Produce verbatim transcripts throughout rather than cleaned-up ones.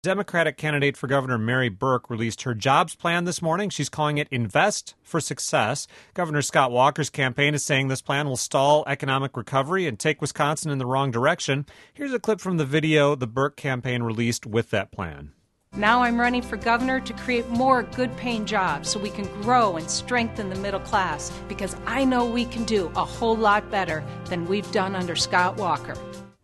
Democratic candidate for governor Mary Burke released her jobs plan this morning. She's calling it Invest for Success. Governor Scott Walker's campaign is saying this plan will stall economic recovery and take Wisconsin in the wrong direction. Here's a clip from the video the Burke campaign released with that plan. Now I'm running for governor to create more good-paying jobs so we can grow and strengthen the middle class, because I know we can do a whole lot better than we've done under Scott Walker.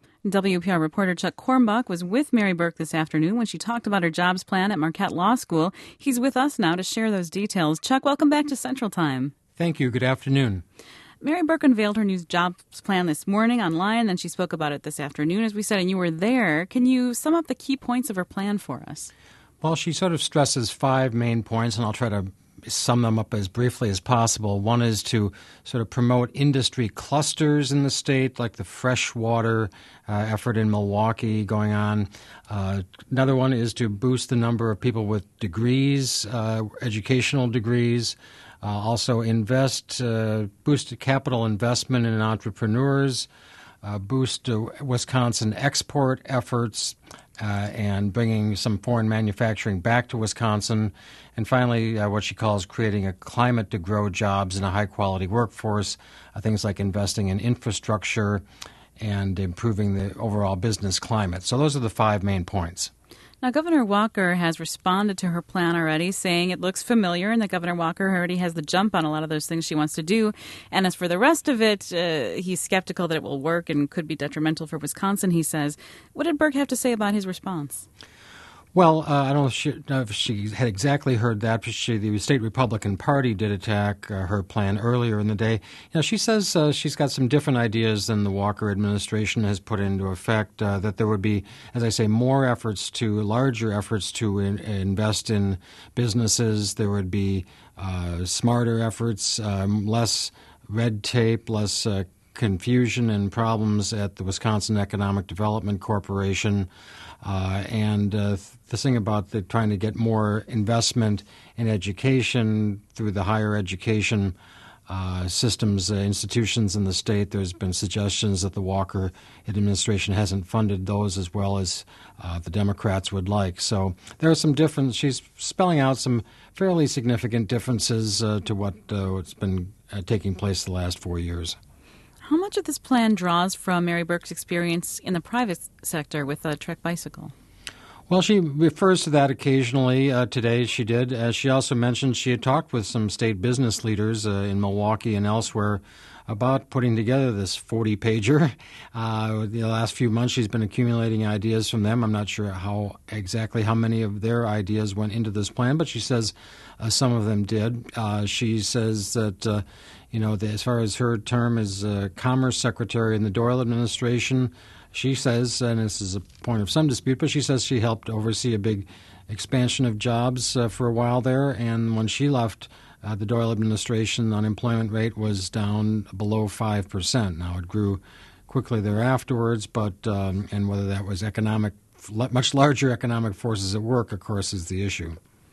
W P R reporter Chuck Kornbach was with Mary Burke this afternoon when she talked about her jobs plan at Marquette Law School. He's with us now to share those details. Chuck, welcome back to Central Time. Thank you. Good afternoon. Mary Burke unveiled her new jobs plan this morning online, then she spoke about it this afternoon, as we said, and you were there. Can you sum up the key points of her plan for us? Well, she sort of stresses five main points, and I'll try to sum them up as briefly as possible. One is to sort of promote industry clusters in the state, like the freshwater uh, effort in Milwaukee going on. Uh, another one is to boost the number of people with degrees, uh, educational degrees. Uh, also invest, uh, boost capital investment in entrepreneurs, uh, boost uh, Wisconsin export efforts, Uh, and bringing some foreign manufacturing back to Wisconsin. And finally, uh, what she calls creating a climate to grow jobs and a high-quality workforce, uh, things like investing in infrastructure and improving the overall business climate. So those are the five main points. Now, Governor Walker has responded to her plan already, saying it looks familiar and that Governor Walker already has the jump on a lot of those things she wants to do. And as for the rest of it, uh, he's skeptical that it will work and could be detrimental for Wisconsin, he says. What did Burke have to say about his response? Well, uh, I don't know if, she, know if she had exactly heard that, but she, the state Republican Party did attack uh, her plan earlier in the day. You know, she says uh, she's got some different ideas than the Walker administration has put into effect, uh, that there would be, as I say, more efforts to, larger efforts to in, invest in businesses. There would be uh, smarter efforts, um, less red tape, less uh, confusion and problems at the Wisconsin Economic Development Corporation. Uh, and uh, the thing about the, trying to get more investment in education through the higher education uh, systems, uh, institutions in the state, there's been suggestions that the Walker administration hasn't funded those as well as uh, the Democrats would like. So there are some different, she's spelling out some fairly significant differences uh, to what, uh, what's been uh, taking place the last four years. How much of this plan draws from Mary Burke's experience in the private sector with a Trek bicycle? Well, she refers to that occasionally. Uh, today she did. As she also mentioned, she had talked with some state business leaders uh, in Milwaukee and elsewhere about putting together this forty-pager. Uh, the last few months she's been accumulating ideas from them. I'm not sure how exactly how many of their ideas went into this plan, but she says uh, some of them did. Uh, she says that, uh, you know, the, as far as her term as uh, Commerce Secretary in the Doyle administration, she says, and this is a point of some dispute, but she says she helped oversee a big expansion of jobs uh, for a while there, and when she left Uh, the Doyle administration, the unemployment rate was down below five percent. Now, it grew quickly there afterwards, but um, and whether that was economic, much larger economic forces at work, of course, is the issue.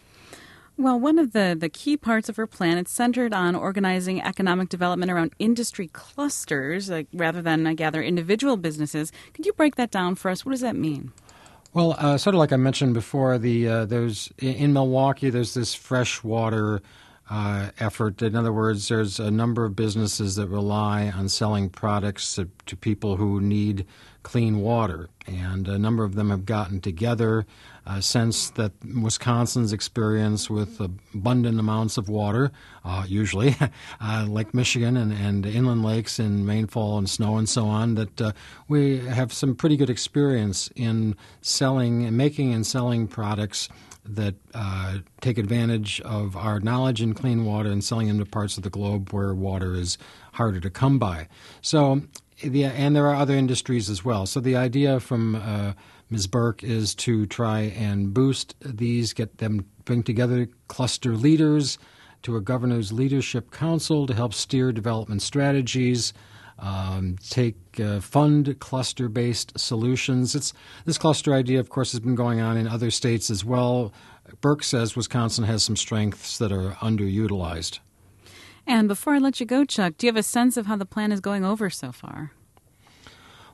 Well, one of the, the key parts of her plan, it's centered on organizing economic development around industry clusters, like, rather than, I gather, individual businesses. Could you break that down for us? What does that mean? Well, uh, sort of like I mentioned before, the uh, there's in Milwaukee, there's this freshwater Uh, effort. In other words, there's a number of businesses that rely on selling products to, to people who need clean water, and a number of them have gotten together, uh, sensed that Wisconsin's experience with abundant amounts of water, uh, usually uh, Lake Michigan and, and inland lakes in rainfall and snow and so on, that uh, we have some pretty good experience in selling, making and selling products that uh, take advantage of our knowledge in clean water and selling them to parts of the globe where water is harder to come by. So, the, and there are other industries as well. So the idea from uh, Miz Burke is to try and boost these, get them, bring together cluster leaders to a governor's leadership council to help steer development strategies, Um, take uh, fund cluster-based solutions. It's this cluster idea, of course, has been going on in other states as well. Burke says Wisconsin has some strengths that are underutilized. And before I let you go, Chuck, do you have a sense of how the plan is going over so far?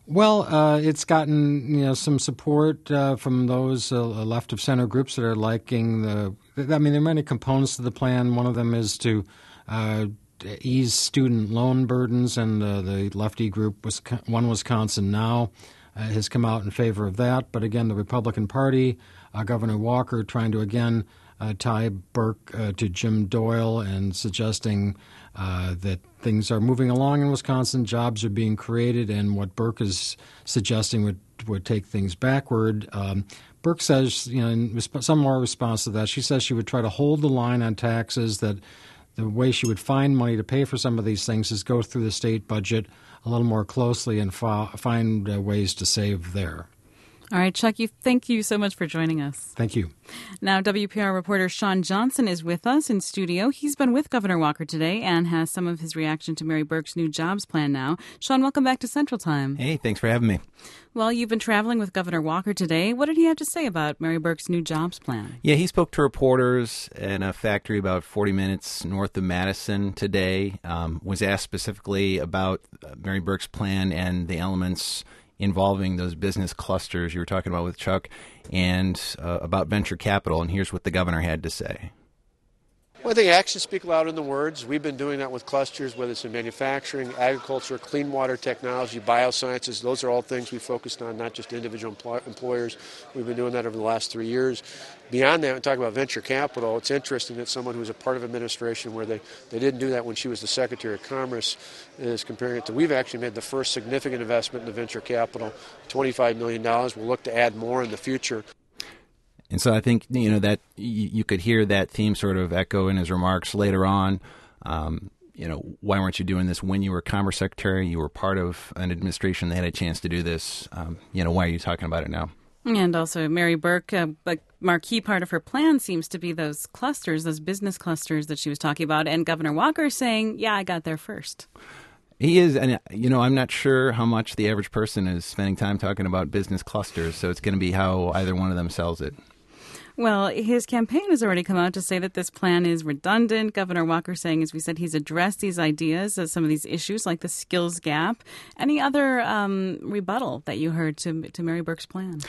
Well, uh, it's gotten you know some support uh, from those uh, left of center groups that are liking the. I mean, there are many components to the plan. One of them is to uh, ease student loan burdens, and uh, the lefty group, One Wisconsin Now, uh, has come out in favor of that. But again, the Republican Party, uh, Governor Walker, trying to again uh, tie Burke uh, to Jim Doyle and suggesting uh, that things are moving along in Wisconsin, jobs are being created, and what Burke is suggesting would would take things backward. Um, Burke says, you know, in resp- some more response to that, she says she would try to hold the line on taxes, that the way she would find money to pay for some of these things is go through the state budget a little more closely and fa- find uh, ways to save there. All right, Chuck, you, thank you so much for joining us. Thank you. Now, W P R reporter Sean Johnson is with us in studio. He's been with Governor Walker today and has some of his reaction to Mary Burke's new jobs plan now. Sean, welcome back to Central Time. Hey, thanks for having me. Well, you've been traveling with Governor Walker today. What did he have to say about Mary Burke's new jobs plan? Yeah, he spoke to reporters in a factory about forty minutes north of Madison today, um, was asked specifically about Mary Burke's plan and the elements involving those business clusters you were talking about with Chuck, and uh, about venture capital, and here's what the governor had to say. Well, I think actions speak louder than words. We've been doing that with clusters, whether it's in manufacturing, agriculture, clean water technology, biosciences. Those are all things we focused on, not just individual empl- employers. We've been doing that over the last three years. Beyond that, when talking about venture capital, it's interesting that someone who's a part of administration where they, they didn't do that when she was the Secretary of Commerce is comparing it to, we've actually made the first significant investment in the venture capital, twenty-five million dollars. We'll look to add more in the future. And so I think, you know, that you, you could hear that theme sort of echo in his remarks later on. Um, you know, why weren't you doing this when you were Commerce Secretary? You were part of an administration that had a chance to do this. Um, you know, why are you talking about it now? And also Mary Burke, uh, a marquee part of her plan seems to be those clusters, those business clusters that she was talking about. And Governor Walker is saying, yeah, I got there first. He is, and, you know, I'm not sure how much the average person is spending time talking about business clusters, so it's going to be how either one of them sells it. Well, his campaign has already come out to say that this plan is redundant. Governor Walker saying, as we said, he's addressed these ideas, uh, some of these issues like the skills gap. Any other um, rebuttal that you heard to to Mary Burke's plan?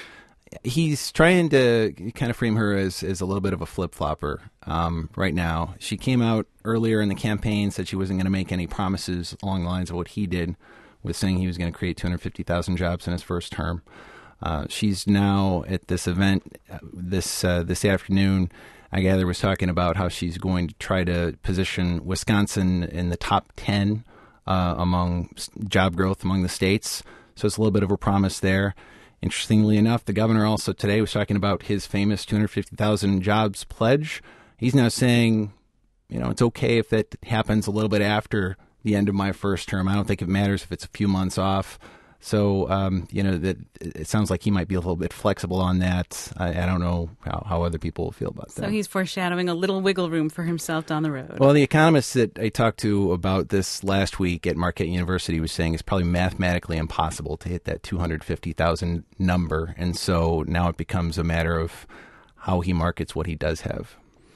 He's trying to kind of frame her as, as a little bit of a flip-flopper um, right now. She came out earlier in the campaign, said she wasn't going to make any promises along the lines of what he did, with saying he was going to create two hundred fifty thousand jobs in his first term. Uh, she's now at this event uh, this uh, this afternoon, I gather, was talking about how she's going to try to position Wisconsin in the top ten uh, among job growth among the states. So it's a little bit of a promise there. Interestingly enough, the governor also today was talking about his famous two hundred fifty thousand jobs pledge. He's now saying, you know, it's okay if that happens a little bit after the end of my first term. I don't think it matters if it's a few months off. So, um, you know, that it sounds like he might be a little bit flexible on that. I, I don't know how, how other people will feel about that. So he's foreshadowing a little wiggle room for himself down the road. Well, the economist that I talked to about this last week at Marquette University was saying it's probably mathematically impossible to hit that two hundred fifty thousand number. And so now it becomes a matter of how he markets what he does have.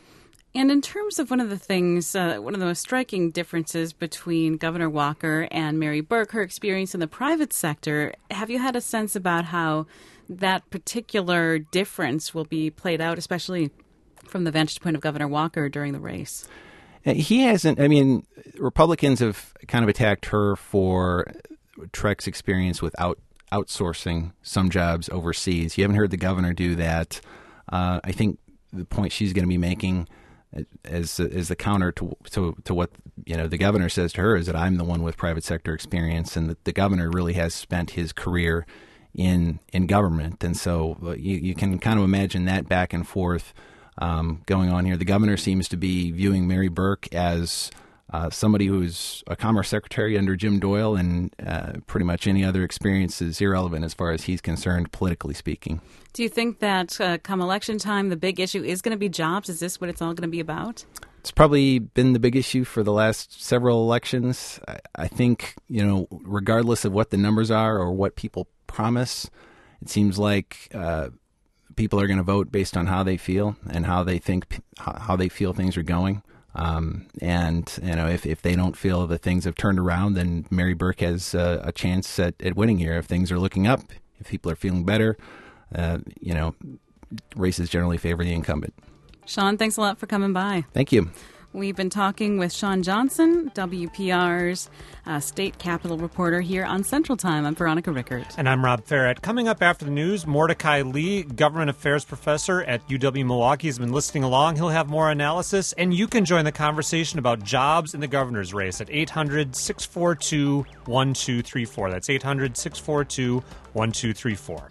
And in terms of one of the things, uh, one of the most striking differences between Governor Walker and Mary Burke, her experience in the private sector, have you had a sense about how that particular difference will be played out, especially from the vantage point of Governor Walker during the race? He hasn't. I mean, Republicans have kind of attacked her for Trek's experience with out, outsourcing some jobs overseas. You haven't heard the governor do that. Uh, I think the point she's going to be making as as the counter to, to to what you know the governor says to her is that I'm the one with private sector experience, and that the governor really has spent his career in in government, and so you, you can kind of imagine that back and forth um, going on here. The governor seems to be viewing Mary Burke as uh, somebody who's a commerce secretary under Jim Doyle, and uh, pretty much any other experience is irrelevant as far as he's concerned, politically speaking. Do you think that uh, come election time, the big issue is going to be jobs? Is this what it's all going to be about? It's probably been the big issue for the last several elections. I, I think, you know, regardless of what the numbers are or what people promise, it seems like uh, people are going to vote based on how they feel and how they think, how they feel things are going. Um, and, you know, if, if they don't feel that things have turned around, then Mary Burke has uh, a chance at, at winning here. If things are looking up, if people are feeling better, uh, you know, races generally favor the incumbent. Sean, thanks a lot for coming by. Thank you. We've been talking with Sean Johnson, W P R's uh, state capitol reporter here on Central Time. I'm Veronica Rickert. And I'm Rob Ferret. Coming up after the news, Mordecai Lee, government affairs professor at U W Milwaukee, has been listening along. He'll have more analysis, and you can join the conversation about jobs in the governor's race at eight hundred, six four two, one two three four. That's eight hundred, six four two, one two three four.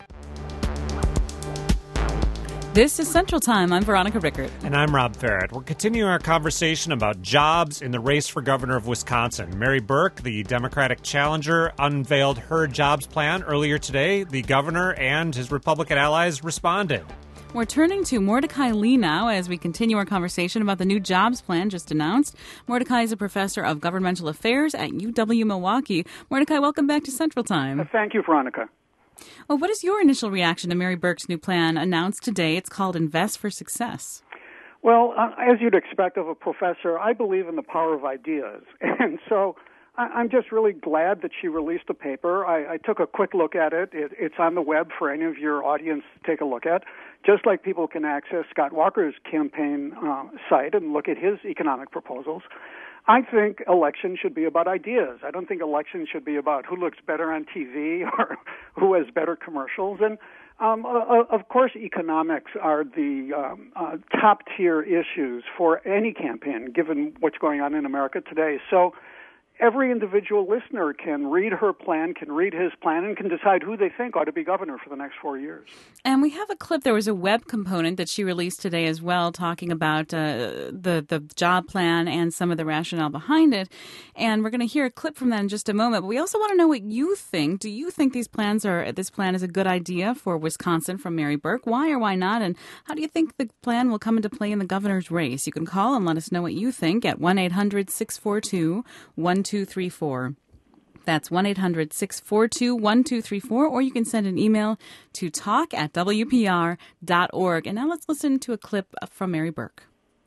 This is Central Time. I'm Veronica Rickert. And I'm Rob Ferret. We're continuing our conversation about jobs in the race for governor of Wisconsin. Mary Burke, the Democratic challenger, unveiled her jobs plan earlier today. The governor and his Republican allies responded. We're turning to Mordecai Lee now as we continue our conversation about the new jobs plan just announced. Mordecai is a professor of governmental affairs at U W Milwaukee. Mordecai, welcome back to Central Time. Thank you, Veronica. Well, what is your initial reaction to Mary Burke's new plan announced today? It's called Invest for Success. Well, uh, as you'd expect of a professor, I believe in the power of ideas. And so I- I'm just really glad that she released a paper. I, I took a quick look at it. it. It's on the web for any of your audience to take a look at, just like people can access Scott Walker's campaign uh, site and look at his economic proposals. I think elections should be about ideas. I don't think elections should be about who looks better on T V or who has better commercials. And, um, uh, of course, economics are the um, uh, top-tier issues for any campaign, given what's going on in America today. So every individual listener can read her plan, can read his plan, and can decide who they think ought to be governor for the next four years. And we have a clip. There was a web component that she released today as well, talking about uh, the, the job plan and some of the rationale behind it. And we're going to hear a clip from that in just a moment. But we also want to know what you think. Do you think these plans are this plan is a good idea for Wisconsin from Mary Burke? Why or why not? And how do you think the plan will come into play in the governor's race? You can call and let us know what you think at one eight hundred, six four two, one two three four. That's one eight hundred, six four two, one two three four, or you can send an email to talk at w p r dot org. And now let's listen to a clip from Mary Burke.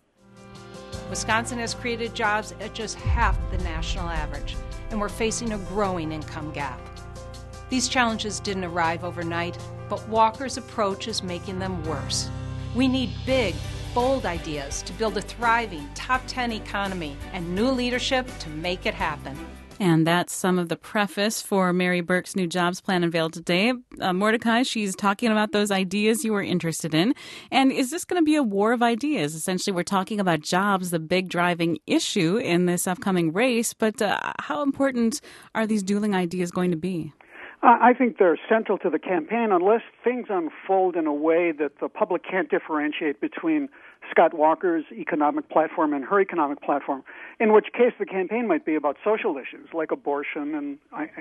Wisconsin has created jobs at just half the national average, and we're facing a growing income gap. These challenges didn't arrive overnight, but Walker's approach is making them worse. We need big, bold ideas to build a thriving top ten economy and new leadership to make it happen. And that's some of the preface for Mary Burke's new jobs plan unveiled today. Uh, Mordecai, she's talking about those ideas you were interested in. And is this going to be a war of ideas? Essentially, we're talking about jobs, the big driving issue in this upcoming race. But uh, how important are these dueling ideas going to be? Uh, I think they're central to the campaign unless things unfold in a way that the public can't differentiate between Scott Walker's economic platform and her economic platform, in which case the campaign might be about social issues like abortion and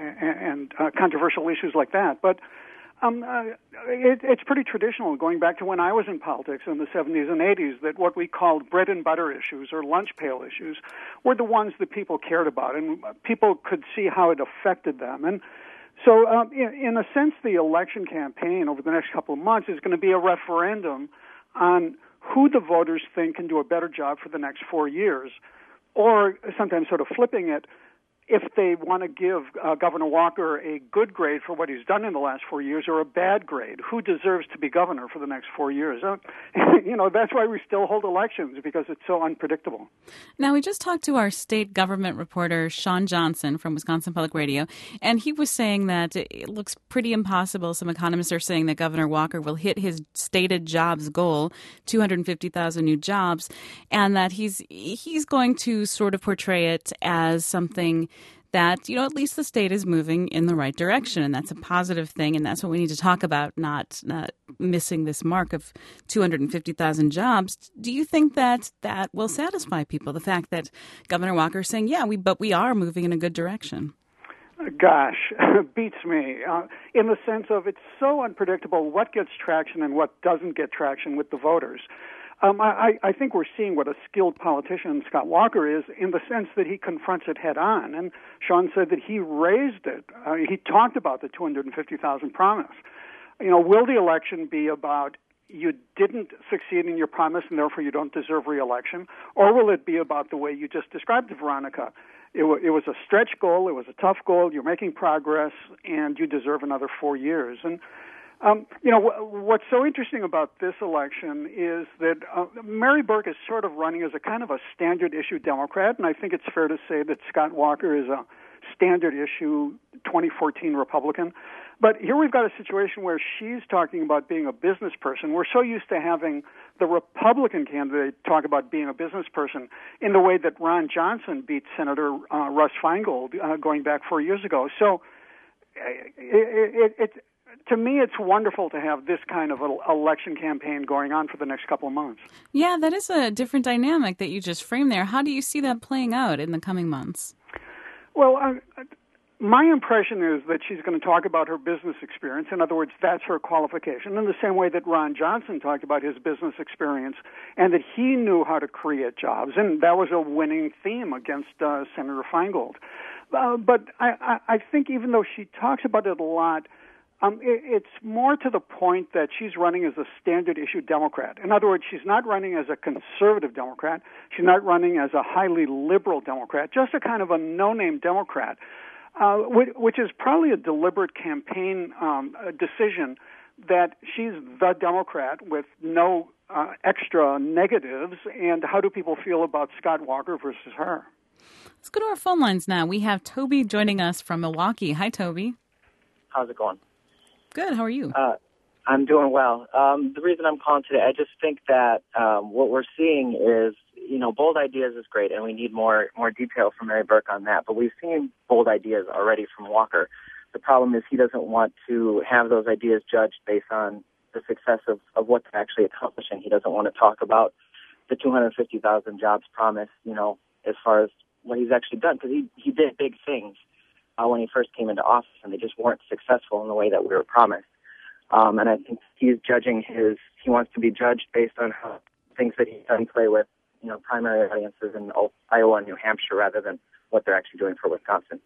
and uh, controversial issues like that. But um, uh, it, it's pretty traditional, going back to when I was in politics in the seventies and eighties, that what we called bread and butter issues or lunch pail issues were the ones that people cared about, and people could see how it affected them. And so, um, in, in a sense, the election campaign over the next couple of months is going to be a referendum on who the voters think can do a better job for the next four years, or sometimes sort of flipping it, if they want to give uh, Governor Walker a good grade for what he's done in the last four years or a bad grade, who deserves to be governor for the next four years? Uh, you know, that's why we still hold elections, because it's so unpredictable. Now, we just talked to our state government reporter, Sean Johnson from Wisconsin Public Radio, and he was saying that it looks pretty impossible. Some economists are saying that Governor Walker will hit his stated jobs goal, two hundred fifty thousand new jobs, and that he's he's going to sort of portray it as something that, you know, at least the state is moving in the right direction, and that's a positive thing, and that's what we need to talk about, not, not missing this mark of two hundred fifty thousand jobs. Do you think that that will satisfy people, the fact that Governor Walker is saying, yeah, we but we are moving in a good direction? Gosh, beats me, uh, in the sense of it's so unpredictable what gets traction and what doesn't get traction with the voters. Um, I, I think we're seeing what a skilled politician Scott Walker is, in the sense that he confronts it head on. And Sean said that he raised it. Uh, he talked about the two hundred fifty thousand promise. You know, will the election be about you didn't succeed in your promise and therefore you don't deserve re-election? Or will it be about the way you just described it, Veronica? It, w- it was a stretch goal, it was a tough goal, you're making progress, and you deserve another four years. And, um, you know, w- what's so interesting about this election is that uh, Mary Burke is sort of running as a kind of a standard-issue Democrat, and I think it's fair to say that Scott Walker is a standard-issue twenty fourteen Republican. But here we've got a situation where she's talking about being a business person. We're so used to having the Republican candidate talk about being a business person in the way that Ron Johnson beat Senator uh, Russ Feingold uh, going back four years ago. So it, it, it, to me, it's wonderful to have this kind of an election campaign going on for the next couple of months. Yeah, that is a different dynamic that you just framed there. How do you see that playing out in the coming months? Well, uh, my impression is that she's going to talk about her business experience. In other words, that's her qualification, in the same way that Ron Johnson talked about his business experience and that he knew how to create jobs, and that was a winning theme against uh, Senator Feingold. Uh, but I, I, I think even though she talks about it a lot, um, it, it's more to the point that she's running as a standard-issue Democrat. In other words, she's not running as a conservative Democrat. She's not running as a highly liberal Democrat, just a kind of a no-name Democrat. Uh, which is probably a deliberate campaign um, a decision that she's the Democrat with no uh, extra negatives, and how do people feel about Scott Walker versus her? Let's go to our phone lines now. We have Toby joining us from Milwaukee. Hi, Toby. How's it going? Good. How are you? Uh, I'm doing well. Um, the reason I'm calling today, I just think that um, what we're seeing is, you know, bold ideas is great, and we need more more detail from Mary Burke on that. But we've seen bold ideas already from Walker. The problem is he doesn't want to have those ideas judged based on the success of, of what they're actually accomplishing. He doesn't want to talk about the two hundred fifty thousand jobs promised, you know, as far as what he's actually done, because he, he did big things uh, when he first came into office, and they just weren't successful in the way that we were promised. Um, and I think he's judging his, he wants to be judged based on how things that he's done play with, you know, primary audiences in Iowa and New Hampshire rather than what they're actually doing for Wisconsin.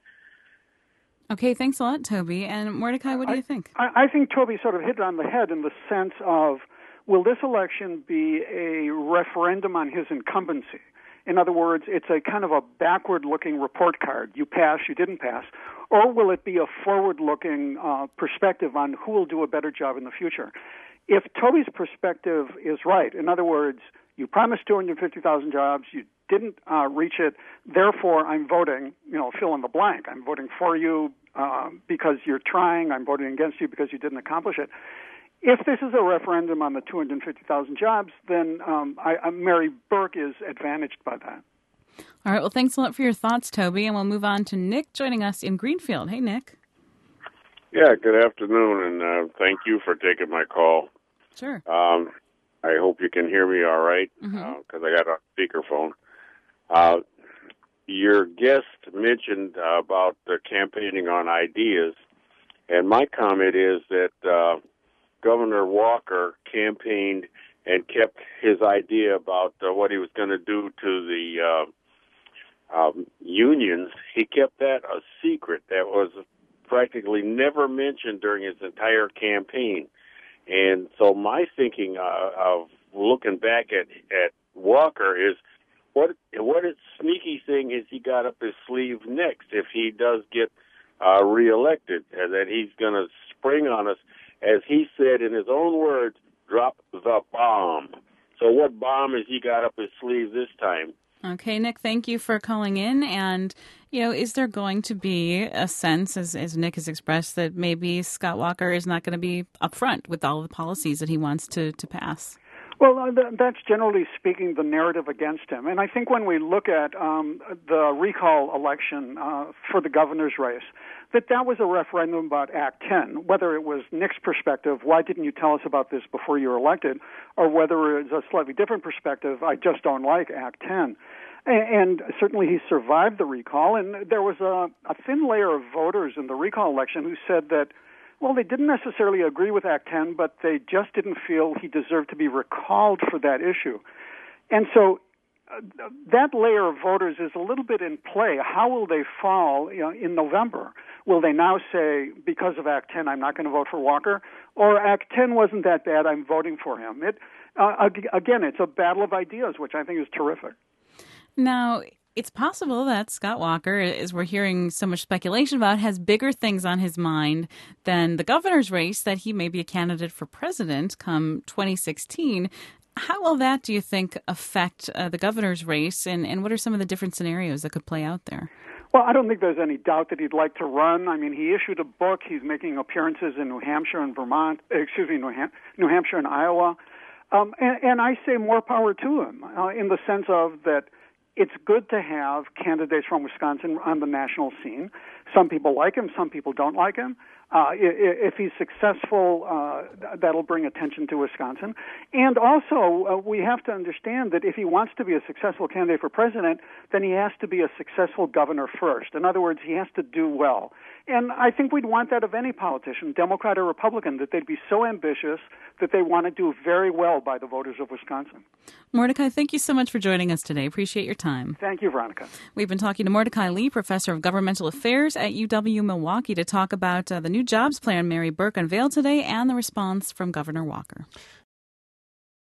Okay, thanks a lot, Toby. And Mordecai, what do I, you think? I, I think Toby sort of hit it on the head in the sense of, will this election be a referendum on his incumbency? In other words, it's a kind of a backward-looking report card. You pass, you didn't pass. Or will it be a forward-looking uh, perspective on who will do a better job in the future? If Toby's perspective is right, in other words, you promised two hundred fifty thousand jobs, you didn't uh, reach it, therefore I'm voting, you know, fill in the blank. I'm voting for you uh, because you're trying, I'm voting against you because you didn't accomplish it. If this is a referendum on the two hundred fifty thousand jobs, then um, I, I, Mary Burke is advantaged by that. All right, well, thanks a lot for your thoughts, Toby, and we'll move on to Nick joining us in Greenfield. Hey, Nick. Yeah, good afternoon, and uh, thank you for taking my call. Sure. Um, I hope you can hear me all right, because mm-hmm. uh, I got a speakerphone. Uh, your guest mentioned uh, about the campaigning on ideas, and my comment is that uh, Governor Walker campaigned and kept his idea about uh, what he was going to do to the uh, um, unions. He kept that a secret. That was practically never mentioned during his entire campaign. And so my thinking uh, of looking back at, at Walker is, what what sneaky thing has he got up his sleeve next if he does get uh, reelected, and that he's going to spring on us, as he said in his own words, drop the bomb. So what bomb has he got up his sleeve this time? Okay, Nick, thank you for calling in. And, you know, is there going to be a sense, as, as Nick has expressed, that maybe Scott Walker is not going to be upfront with all of the policies that he wants to, to pass? Well, uh, th- that's generally speaking the narrative against him. And I think when we look at um, the recall election uh, for the governor's race, that that was a referendum about Act ten, whether it was Nick's perspective, why didn't you tell us about this before you were elected, or whether it was a slightly different perspective, I just don't like Act ten. And, and certainly he survived the recall, and there was a, a thin layer of voters in the recall election who said that, well, they didn't necessarily agree with Act ten, but they just didn't feel he deserved to be recalled for that issue. And so uh, that layer of voters is a little bit in play. How will they fall, you know, in November? Will they now say, because of Act ten, I'm not going to vote for Walker? Or Act ten wasn't that bad, I'm voting for him? It, uh, again, it's a battle of ideas, which I think is terrific. Now, it's possible that Scott Walker, as we're hearing so much speculation about, has bigger things on his mind than the governor's race, that he may be a candidate for president come twenty sixteen. How will that, do you think, affect uh, the governor's race, and, and what are some of the different scenarios that could play out there? Well, I don't think there's any doubt that he'd like to run. I mean, he issued a book. He's making appearances in New Hampshire and Vermont, excuse me, New, Ham- New Hampshire and Iowa. Um, and, and I say more power to him uh, in the sense of that it's good to have candidates from Wisconsin on the national scene. Some people like him, some people don't like him. Uh, if he's successful, uh, that'll bring attention to Wisconsin. And also, uh, we have to understand that if he wants to be a successful candidate for president, then he has to be a successful governor first. In other words, he has to do well. And I think we'd want that of any politician, Democrat or Republican, that they'd be so ambitious that they want to do very well by the voters of Wisconsin. Mordecai, thank you so much for joining us today. Appreciate your time. Thank you, Veronica. We've been talking to Mordecai Lee, professor of governmental affairs at U W-Milwaukee, to talk about uh, the new jobs plan Mary Burke unveiled today and the response from Governor Walker.